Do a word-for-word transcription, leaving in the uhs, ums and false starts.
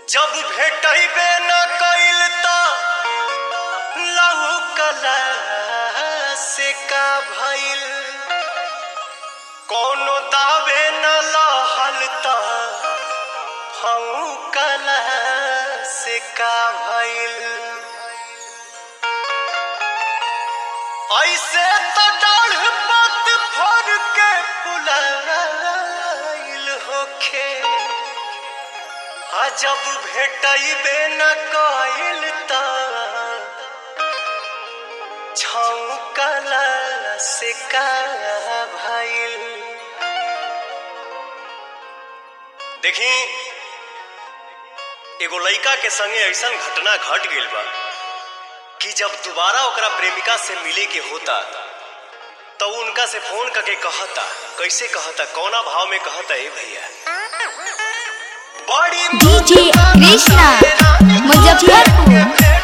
जब भेटबे न कइल त लहुकला से का भइल, कोनो दावे न लहल त फौकला से का भइल। ऐसे तो डाढ़ पत फर के फुलाइल होखे, जब भेटबे न कइल त छौकला से का भइल। देखी एगो लइका के संगे ऐसन घटना घट गइल बा कि जब दोबारा ओकरा प्रेमिका से मिले के होता तो उनका से फोन करके कहता, कैसे कहता, कौना भाव में कहता है भैया। डीजे कृष्णा मुजफ्फरपुर।